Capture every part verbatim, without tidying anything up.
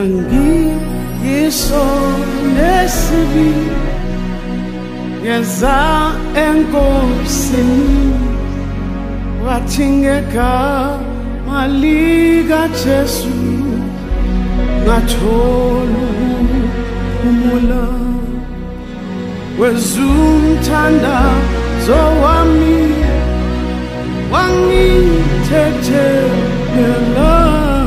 nangiyiso nesibi yeza enkosini wathingeka malika Jesu ngatholu umula wezumthanda zowami wangithethela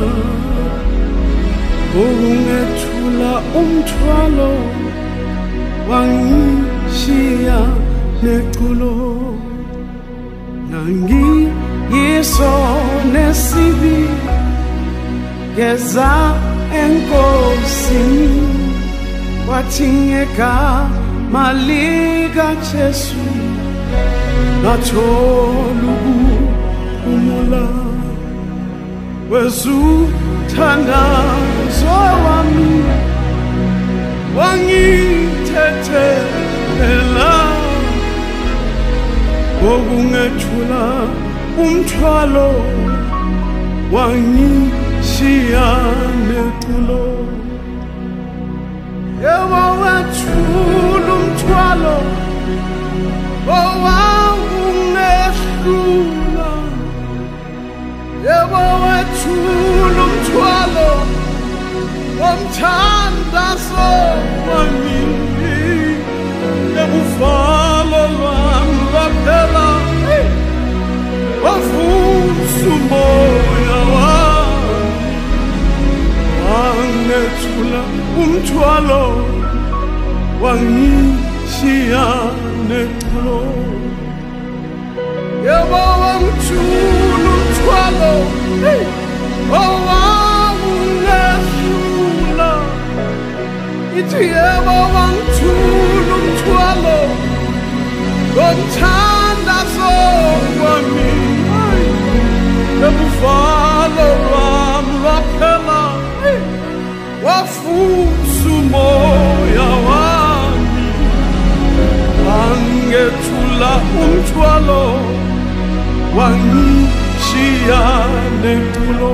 ungethula umthwalo wangishiya neculo nangiyiso nesibi geza enkosini wathingeka malika Jesu ngatholu umula wezuthandazo wami wangithethela okungethula umthwalo wangishiya neculo yebo wethula umthwalo owangehlula yebo wethula umthwalo womthandazo wami ebuvalo lwami lwaphela wavusa umoya wami wangethula umthwalo wangishiya neculo yebo wangithula umthwalo owawungehlula ithi yebo wangithula umthwalo womthandazo wami ebuvalo lwami lwaphela wavusa umoya wami wangethula umthwalo wangishiya neculo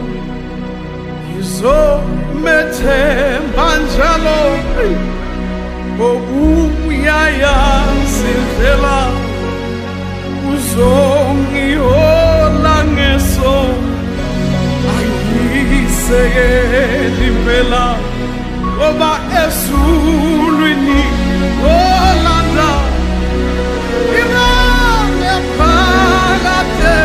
ngizomethemba njalo ngokuyaya sivela uzongihola ngeso angisekeli impela ngoba ezulwini olanda phakade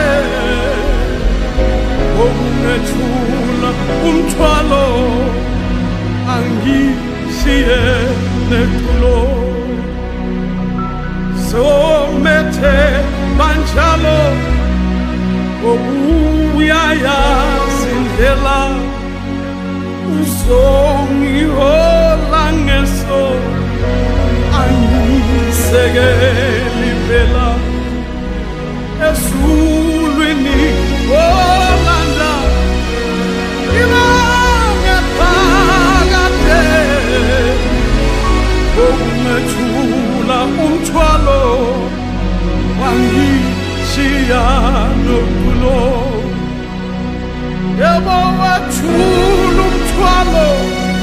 okungethula umthwalo angishiye neculo somethe banjalo okuyayazi indlela uzongihola ngeso angisekeli impela ezulwini olanda ibanga phakade okungethula umthwalo wangishiya neculo yebo wathula umthwalo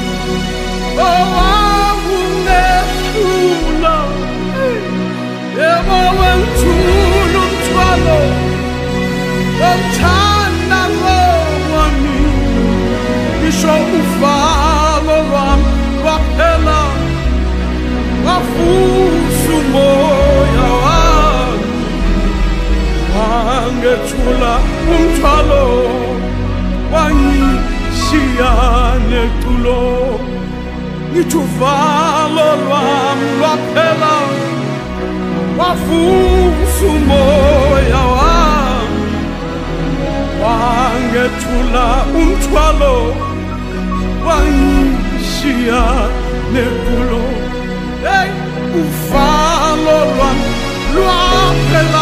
owawungehlula yebo wangithula umthwalo womthandazo wami ngisho uvalo lwami lwaphela wavusa umoya wami wangethula umthwalo wangishiya neculo ngithi uvalo lwami lwaphela wavusa umoya wami wangethula umthwalo wangishiya neculo hey uvalo lwami lwaphela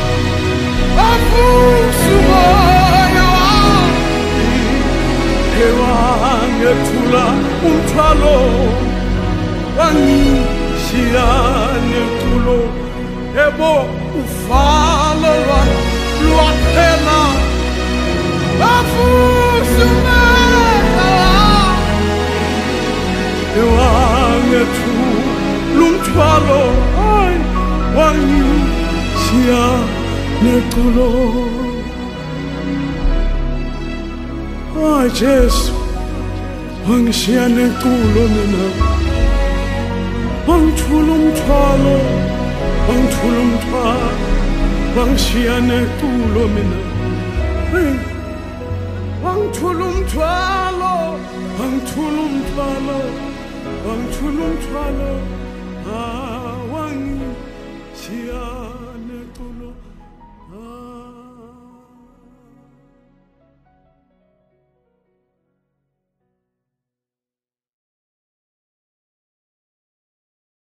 wavusa umoya wami wangethula umthwalo wangishiya neculo yebo uvalo lwami lwaphela wavusa umoya wami neculo. Ah Jesu, wangishiya neculo mina, wangithula umthwalo, wangithula umthwalo, wangishiya neculo mina. Wangithula umthwalo, wangithula umthwalo, wangithula umthwalo.